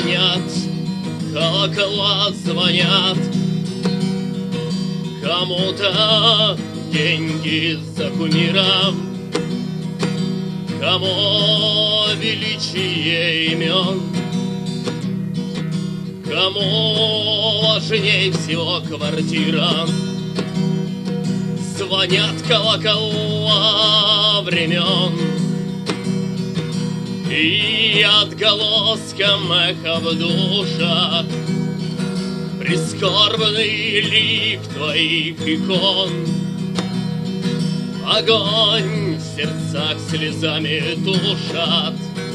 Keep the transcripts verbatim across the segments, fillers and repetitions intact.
звонят, колокола звонят. Кому-то деньги за кумира, кому величие имен, кому важней всего квартира. Звонят колокола времен, и отголоском эха в душах прискорбный лик твоих икон. Огонь в сердцах слезами тушат.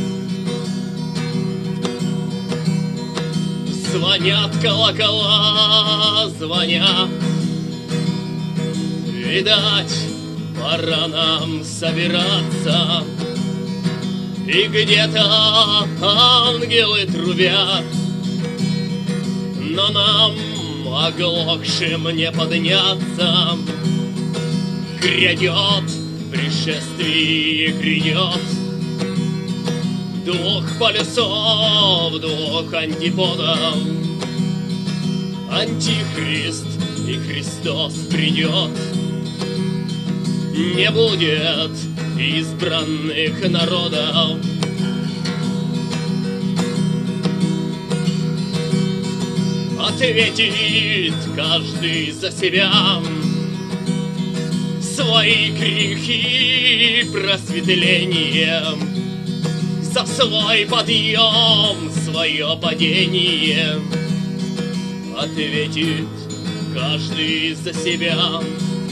Звонят колокола, звонят. Видать, пора нам собираться. И где-то ангелы трубят, но нам, оглохшим, не подняться. Грядет пришествие, грядет. Двух полюсов, двух антиподов. Антихрист и Христос придет. Не будет избранных народов. Ответит каждый за себя. Свои грехи просветлением, за свой подъем, свое падение. Ответит каждый за себя.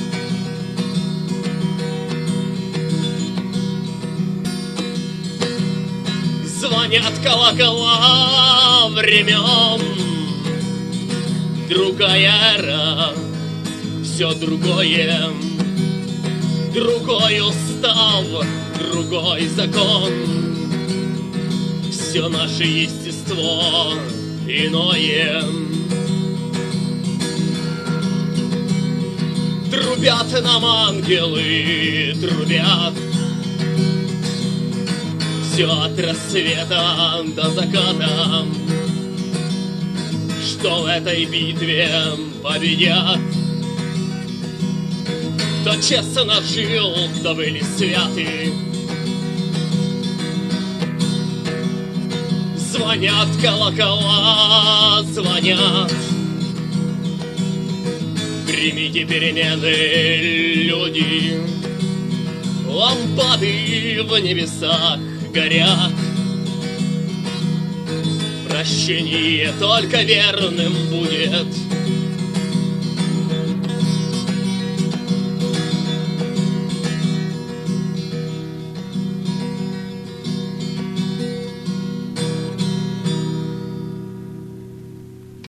Звонят колокола времен, другая эра, все другое. Другой устав, другой закон. Все наше естество иное. Трубят нам ангелы, трубят. Все от рассвета до заката, что в этой битве победят. Кто честно жил, кто были святы. Звонят колокола, звонят. Примите перемены, люди. Лампады в небесах горят. Прощение только верным будет.